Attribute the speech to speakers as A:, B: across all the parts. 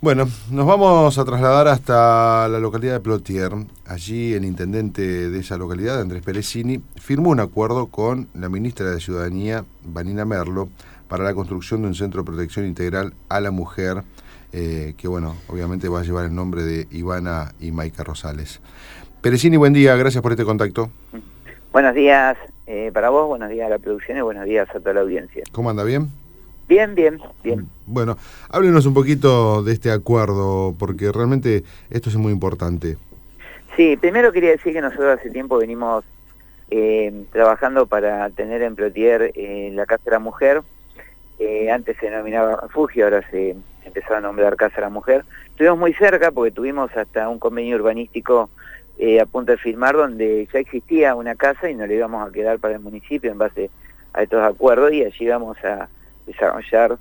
A: Bueno, nos vamos a trasladar hasta la localidad de Plotier. Allí el intendente de esa localidad, Andrés Peresini, firmó un acuerdo con la ministra de Ciudadanía, Vanina Merlo, para la construcción de un centro de protección integral a la mujer, que bueno, obviamente va a llevar el nombre de Ivana y Maika Rosales. Peresini, buen día, gracias por este contacto.
B: Buenos días para vos, buenos días a la producción y buenos días a toda la audiencia.
A: ¿Cómo anda? ¿Bien?
B: Bien.
A: Bueno, háblenos un poquito de este acuerdo, porque realmente esto es muy importante.
B: Sí, primero quería decir que nosotros hace tiempo venimos trabajando para tener en Plotier la Casa de la Mujer. Antes se denominaba refugio, ahora se empezó a nombrar Casa de la Mujer. Estuvimos muy cerca porque tuvimos hasta un convenio urbanístico a punto de firmar donde ya existía una casa y nos la íbamos a quedar para el municipio en base a estos acuerdos, y allí vamos a desarrollar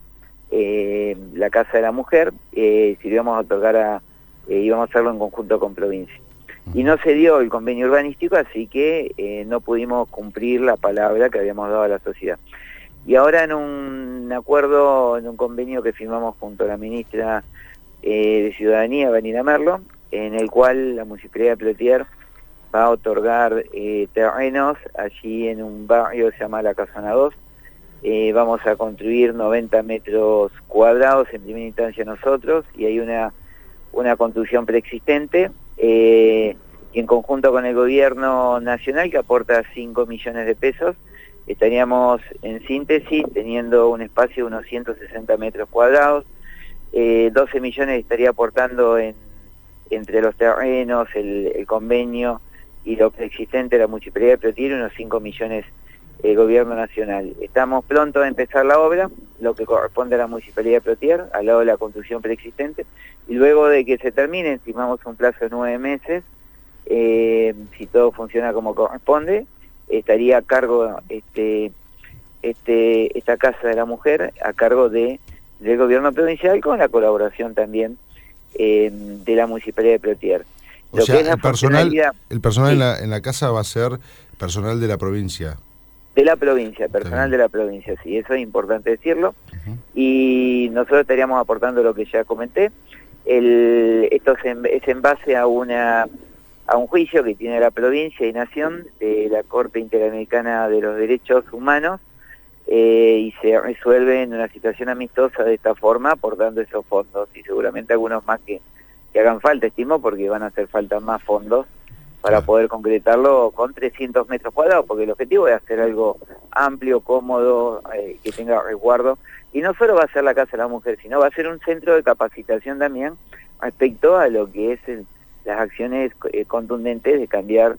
B: la Casa de la Mujer, si íbamos a otorgar íbamos a hacerlo en conjunto con provincia. Y no se dio el convenio urbanístico, así que no pudimos cumplir la palabra que habíamos dado a la sociedad. Y ahora en un acuerdo, en un convenio que firmamos junto a la ministra de Ciudadanía, Vanina Merlo, en el cual la Municipalidad de Plotier va a otorgar terrenos allí en un barrio que se llama La Casona 2. Vamos a construir 90 metros cuadrados en primera instancia nosotros, y hay una construcción preexistente, y en conjunto con el gobierno nacional, que aporta 5 millones de pesos, estaríamos en síntesis teniendo un espacio de unos 160 metros cuadrados, 12 millones estaría aportando entre los terrenos, el convenio y lo preexistente de la Municipalidad de Plotier, unos 5 millones el gobierno nacional. Estamos pronto a empezar la obra, lo que corresponde a la Municipalidad de Plotier, al lado de la construcción preexistente, y luego de que se termine, estimamos un plazo de 9 meses, si todo funciona como corresponde, estaría a cargo esta Casa de la Mujer, a cargo del gobierno provincial, con la colaboración también de la Municipalidad de Plotier.
A: O sea,
B: el
A: personal
B: sí,
A: en la casa va a ser personal de la provincia.
B: De la provincia, personal de la provincia, sí, eso es importante decirlo. Y nosotros estaríamos aportando lo que ya comenté. Esto es en base a un juicio que tiene la provincia y nación de la Corte Interamericana de los Derechos Humanos, y se resuelve en una situación amistosa de esta forma, aportando esos fondos, y seguramente algunos más que hagan falta, estimo, porque van a hacer falta más fondos para poder concretarlo con 300 metros cuadrados, porque el objetivo es hacer algo amplio, cómodo, que tenga resguardo, y no solo va a ser la Casa de la Mujer, sino va a ser un centro de capacitación también respecto a lo que es las acciones contundentes de cambiar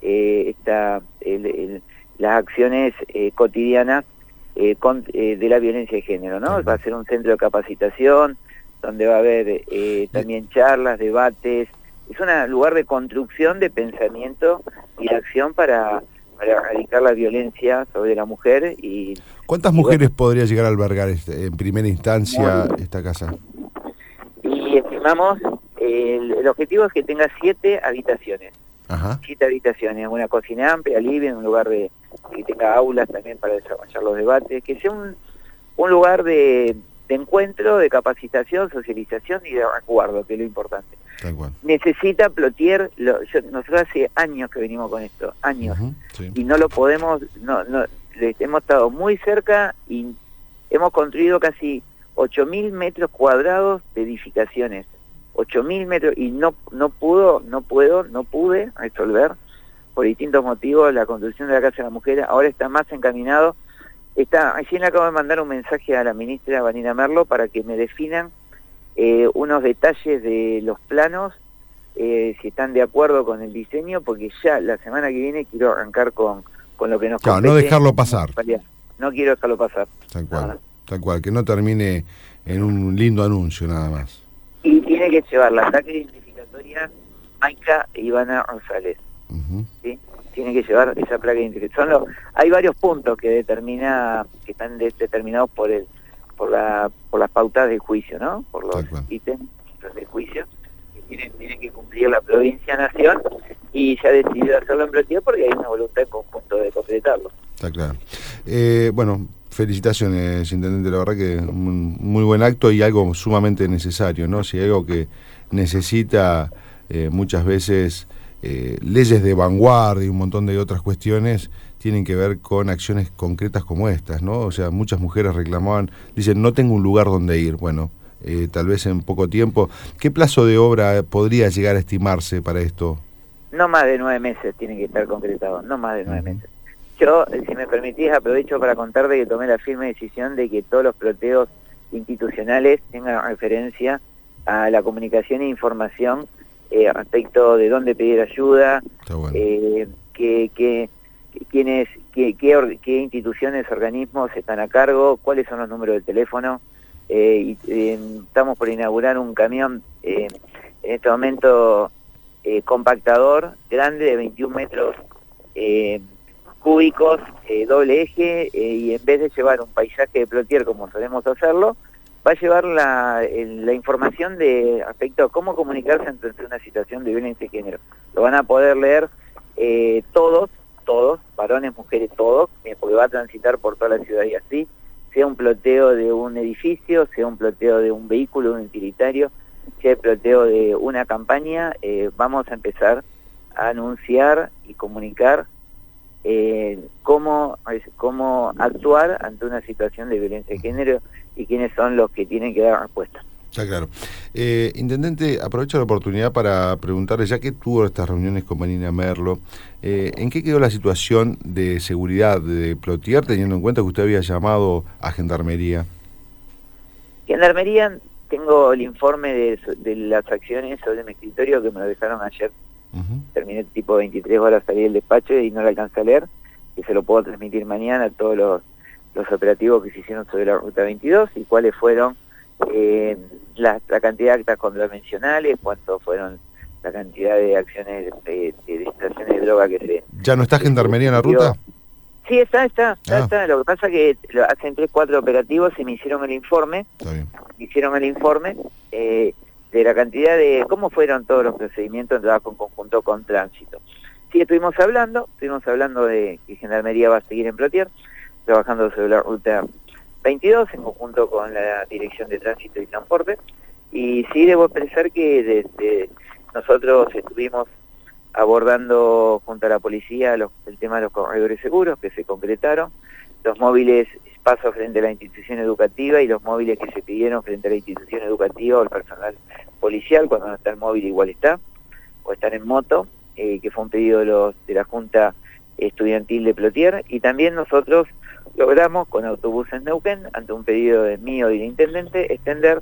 B: las acciones cotidianas de la violencia de género, ¿no? Va a ser un centro de capacitación donde va a haber también charlas, debates. Es un lugar de construcción, de pensamiento y de acción para erradicar la violencia sobre la mujer.
A: ¿Cuántas mujeres podría llegar a albergar en primera instancia esta casa?
B: Y estimamos, el objetivo es que tenga 7 habitaciones.
A: Ajá.
B: 7 habitaciones, una cocina amplia, living, un lugar que tenga aulas también para desarrollar los debates, que sea un lugar de encuentro, de capacitación, socialización y de resguardo, que es lo importante.
A: Tal cual.
B: Necesita Plotier, nosotros hace años que venimos con esto, años,
A: sí.
B: Y no lo podemos, hemos estado muy cerca y hemos construido casi 8.000 metros cuadrados de edificaciones, 8.000 metros, y no pude resolver por distintos motivos la construcción de la Casa de la Mujer. Ahora está más encaminado. Recién le acabo de mandar un mensaje a la ministra Vanina Merlo para que me definan unos detalles de los planos, si están de acuerdo con el diseño, porque ya la semana que viene quiero arrancar con lo que nos compete.
A: No dejarlo pasar.
B: No quiero dejarlo pasar.
A: Tal cual, que no termine en un lindo anuncio nada más.
B: Y tiene que llevar la placa identificatoria Maika e Ivana Rosales. ¿Sí? Tiene que llevar esa placa de identificación. Hay varios puntos que están determinados por las pautas del juicio, ¿no? Por los ítems del juicio que tiene que cumplir la provincia nación, y ya decidió hacerlo en Plotier porque hay una voluntad en conjunto de completarlo.
A: Está claro. Bueno, Felicitaciones, intendente, la verdad que un muy buen acto y algo sumamente necesario, ¿no? Si hay algo que necesita muchas veces leyes de vanguardia y un montón de otras cuestiones tienen que ver con acciones concretas como estas, ¿no? O sea, muchas mujeres reclamaban, dicen, no tengo un lugar donde ir. Bueno, tal vez en poco tiempo. ¿Qué plazo de obra podría llegar a estimarse para esto?
B: No más de 9 meses tiene que estar concretado, no más de 9 meses. Yo, si me permitís, aprovecho para contarte que tomé la firme decisión de que todos los ploteos institucionales tengan referencia a la comunicación e información respecto de dónde pedir ayuda,
A: Bueno.
B: qué instituciones, organismos están a cargo, cuáles son los números de teléfono. Estamos por inaugurar un camión en este momento compactador grande de 21 metros cúbicos, doble eje, y en vez de llevar un paisaje de Plotier como solemos hacerlo, va a llevar la información respecto a cómo comunicarse ante una situación de violencia de género. Lo van a poder leer todos, varones, mujeres, todos, porque va a transitar por toda la ciudad y así, sea un ploteo de un edificio, sea un ploteo de un vehículo, un utilitario, sea el ploteo de una campaña, vamos a empezar a anunciar y comunicar cómo actuar ante una situación de violencia de género y quiénes son los que tienen que dar respuesta.
A: Está claro. Intendente, aprovecho la oportunidad para preguntarle, ya que tuvo estas reuniones con Vanina Merlo, ¿en qué quedó la situación de seguridad de Plotier, teniendo en cuenta que usted había llamado a Gendarmería?
B: Gendarmería, tengo el informe de las acciones sobre mi escritorio que me lo dejaron ayer. Terminé tipo 23 horas, salí del despacho y no lo alcancé a leer, que se lo puedo transmitir mañana, todos los operativos que se hicieron sobre la Ruta 22 y cuáles fueron la cantidad de actas contravencionales, cuánto fueron la cantidad de acciones de distracciones de droga que se...
A: ¿Ya no está Gendarmería en la ruta?
B: Sí, está. Lo que pasa es que hacen 3-4 operativos y me hicieron el informe. Está bien. Me hicieron el informe de la cantidad de cómo fueron todos los procedimientos en trabajo en conjunto con Tránsito. Sí, estuvimos hablando de que Gendarmería va a seguir en Plotier, trabajando sobre la Ruta 22 en conjunto con la Dirección de Tránsito y Transporte, y sí debo expresar que desde nosotros estuvimos abordando junto a la policía el tema de los corredores seguros que se concretaron, los móviles paso frente a la institución educativa y los móviles que se pidieron frente a la institución educativa o el personal policial, cuando no está el móvil igual está, o están en moto, que fue un pedido de la Junta Estudiantil de Plotier, y también nosotros logramos con autobuses Neuquén, ante un pedido mío y del intendente, extender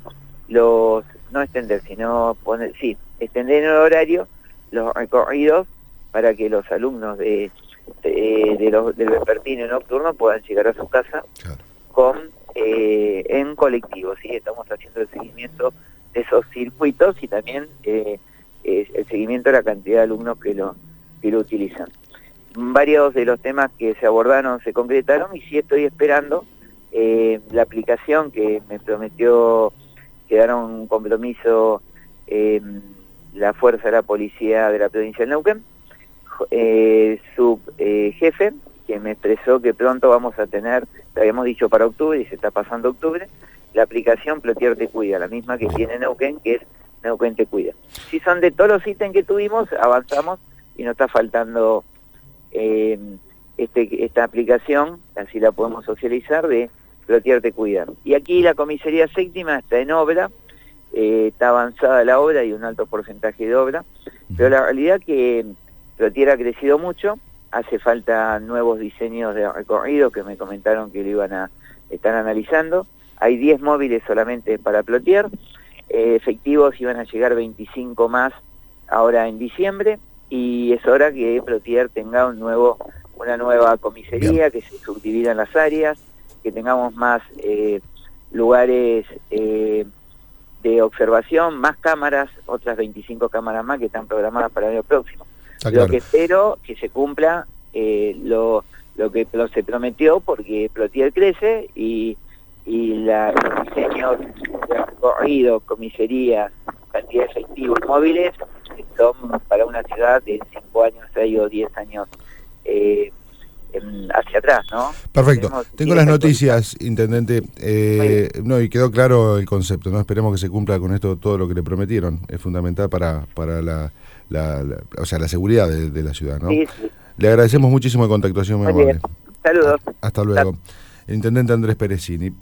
B: extender en el horario los recorridos para que los alumnos del vespertino nocturno puedan llegar a su casa en colectivo, ¿sí? Estamos haciendo el seguimiento de esos circuitos y también el seguimiento de la cantidad de alumnos que lo utilizan. Varios de los temas que se abordaron se concretaron y sí estoy esperando la aplicación que me prometió, quedaron un compromiso la fuerza de la policía de la provincia de Neuquén, su jefe, que me expresó que pronto vamos a tener, te habíamos dicho para octubre y se está pasando octubre, la aplicación Plotier Te Cuida, la misma que tiene Neuquén, que es Neuquén Te Cuida. Si son de todos los ítems que tuvimos, avanzamos y nos está faltando esta aplicación, así la podemos socializar, de Plotier Te Cuida. Y aquí la comisaría séptima está en obra, está avanzada la obra y un alto porcentaje de obra, pero la realidad que Plotier ha crecido mucho, hace falta nuevos diseños de recorrido que me comentaron que lo iban a estar analizando, hay 10 móviles solamente para Plotier, efectivos iban a llegar 25 más ahora en diciembre, y es hora que Plotier tenga una nueva comisaría, que se subdividan las áreas, que tengamos más lugares de observación, más cámaras, otras 25 cámaras más que están programadas para el año próximo. Lo que espero que se cumpla lo que se prometió, porque Plotier crece y los diseños de recorrido, comisarías, cantidad de efectivos móviles son para una ciudad de 5 años, 6 o 10 años hacia atrás, ¿no?
A: Perfecto. Tengo las noticias, intendente,
B: no,
A: y quedó claro el concepto, ¿no? Esperemos que se cumpla con esto todo lo que le prometieron. Es fundamental para o sea, la seguridad de la ciudad, ¿no?
B: Sí.
A: Le agradecemos muchísimo el contacto, ha sido muy amable.
B: Saludos.
A: Hasta luego. El intendente Andrés Peresini.